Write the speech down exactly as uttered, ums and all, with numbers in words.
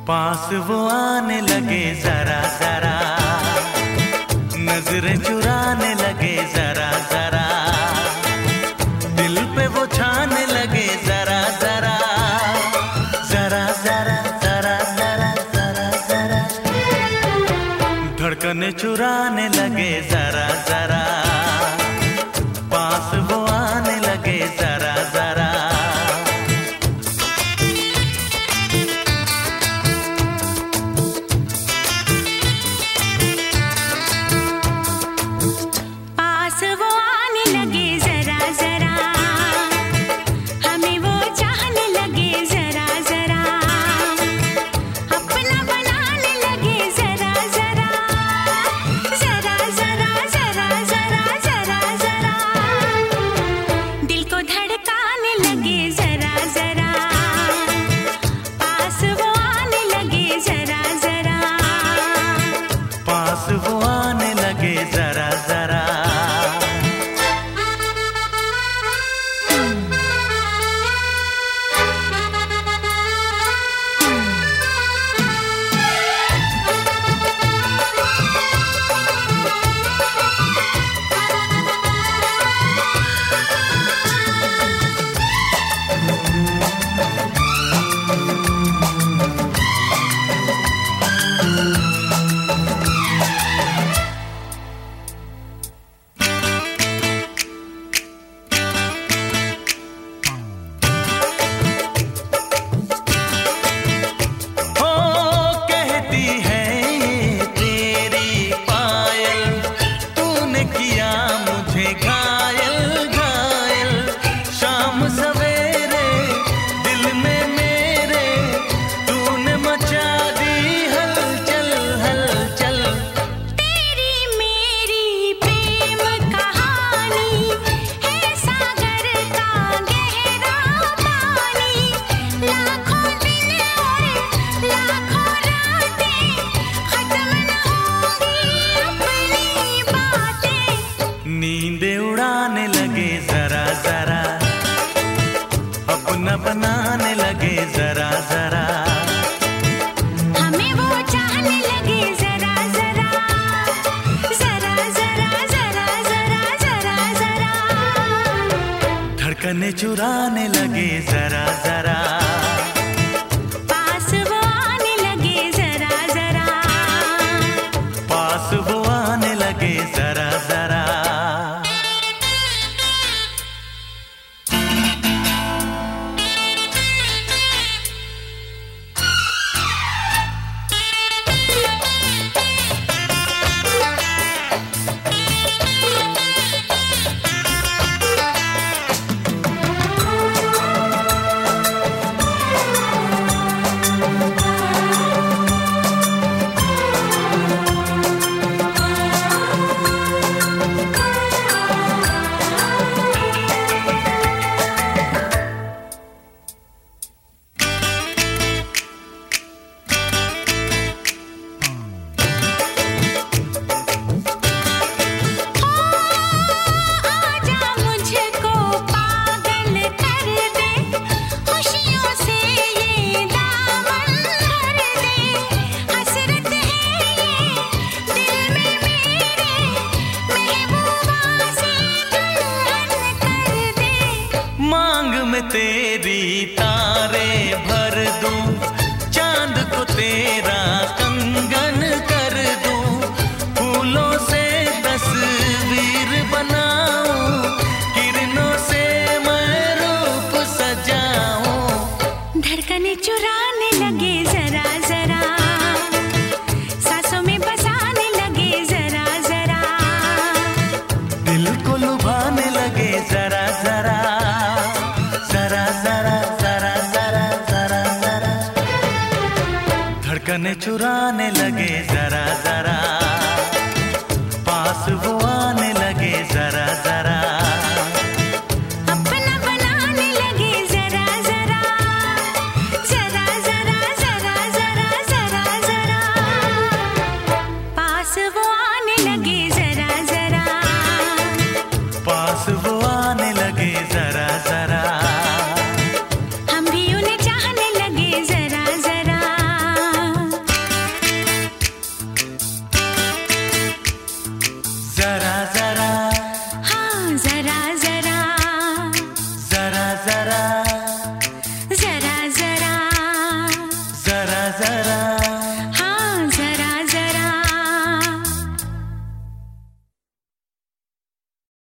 पास वो आने लगे जरा जरा, नजरें चुराने लगे जरा जरा, दिल पे वो छाने लगे जरा जरा, जरा जरा जरा जरा जरा जरा, धड़कने चुराने लगे जरा जरा, पास वो आने लगे जरा जरा। वो आने लगे जरा जरा। नींदे उड़ाने लगे जरा जरा, अपना बनाने लगे जरा जरा, हमें वो चाहने लगे जरा जरा, जरा जरा जरा जरा जरा जरा, धड़कने चुराने लगे जरा जरा, पास वो आने लगे जरा जरा, पास वो आने लगे जरा जरा। मांग में तेरी